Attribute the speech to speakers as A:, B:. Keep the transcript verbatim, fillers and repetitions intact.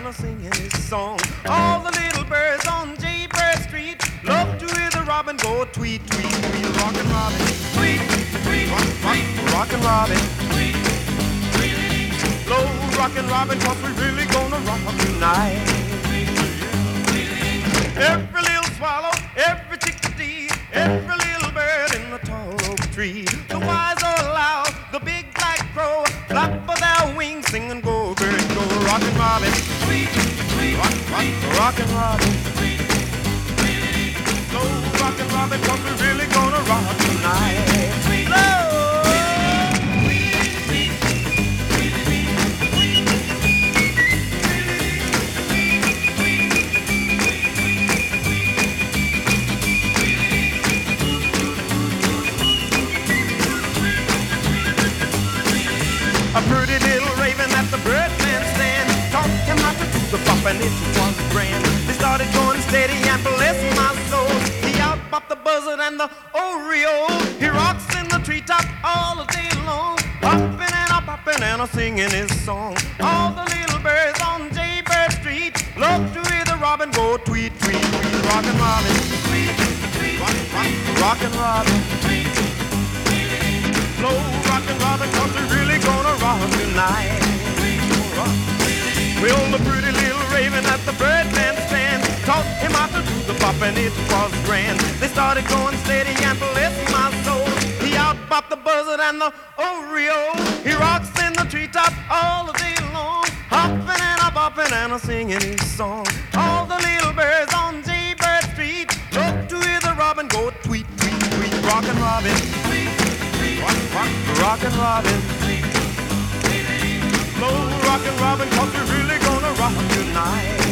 A: a singing his song. All the little birds on Jaybird Street love to hear the robin go tweet, tweet, tweet. Rockin' Robin, tweet, tweet, rock, rock, rockin' Robin, tweet, tweet. Slow rockin' Robin, 'cause we really gonna rock tonight. Every little swallow, every chickadee, every little bird in the tall oak tree. The wise or loud, the big black crow, flap of their wings, sing and go, bird, go. Rockin' Robin, tweet, tweet, rock, rock, rockin' Robin, tweet, tweet. Slow rockin' Robin, 'cause we really gonna rock tonight. Slow. A pretty little raven at the Birdman stand taught him how to do the bop, and it was grand. They started going steady and bless my soul. He out-bopped the buzzard and the oriole. He rocks in the treetop all the day long, hopping and a popping and a singing his song. All the little birds on Jaybird Street love to hear the robin go tweet, tweet, tweet. Rockin' Robin, tweet, tweet, rock, rock, rockin' Robin, tweet, tweet. Slow rockin' Robin, 'cause we're really gonna rock tonight. Well, the pretty little raven at the Birdman stand taught him how to do the bop, and it was grand. They started going steady and bless my soul. He out-bopped the buzzard and the oriole. He rocks in the treetop all the day long, hopping and a bopping and a singing his song. All the little birds on Jaybird Street love to hear the robin go tweet, tweet, tweet. Rockin' Robin, tweet, tweet, rock, rock, rockin' Robin, tweet, tweet. Slow rockin' Robin, 'cause we're really gonna rock tonight.